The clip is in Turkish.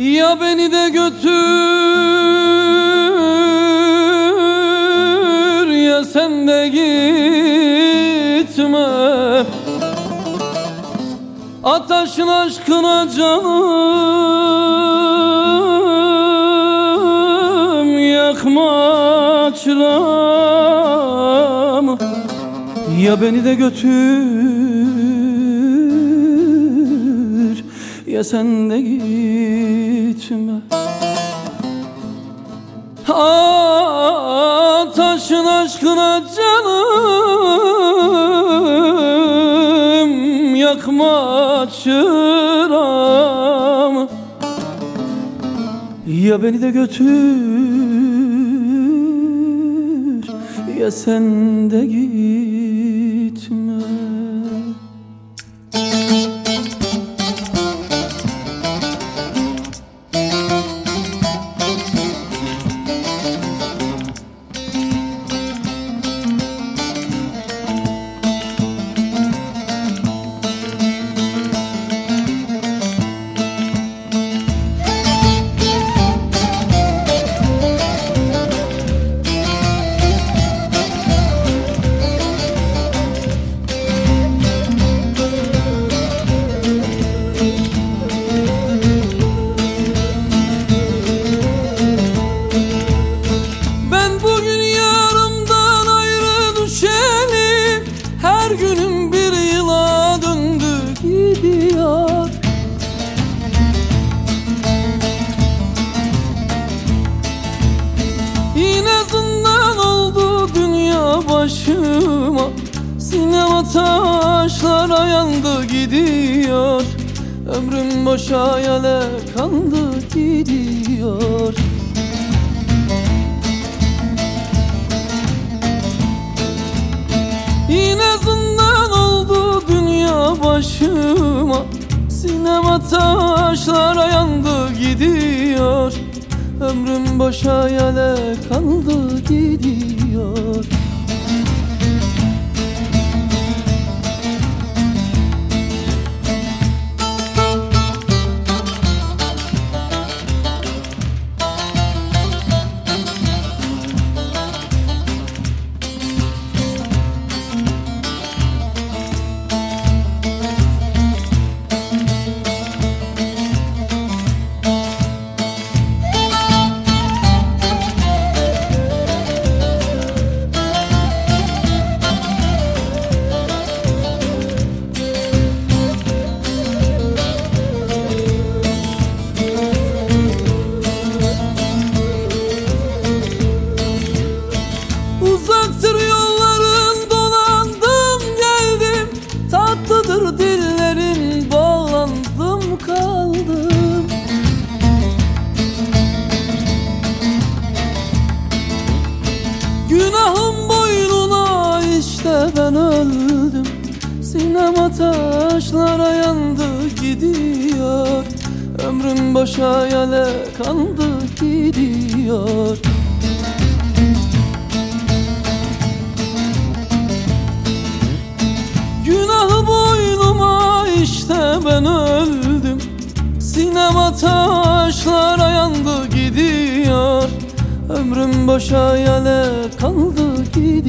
Ya beni de götür, ya sen de gitme. Ataşın aşkına canım, yakma çırağımı. Ya beni de götür, ya sen de gitme. Ataşın aşkına canım, yakma çırağımı. Ya beni de götür, ya sen de gitme. Her günüm bir yıla döndü gidiyor. Yine zindan oldu dünya başıma. Sinema taşlara yandı gidiyor. Ömrüm boşa yale kandı gidiyor. Yine zindan oldu dünya başıma. Sinema taşlara yandı gidiyor. Ömrüm boşa yale kaldı gidiyor. Uzaktır yolların, dolandım geldim. Tatlıdır dillerin, bağlandım kaldım. Günahım boynuna, işte ben öldüm. Sinema taşlara yandı gidiyor. Ömrüm boşa yale kandı gidiyor. Günahı boynuma, işte ben öldüm. Sinema taşlara yandı gidiyor. Ömrüm boşa yale kaldı gidiyor.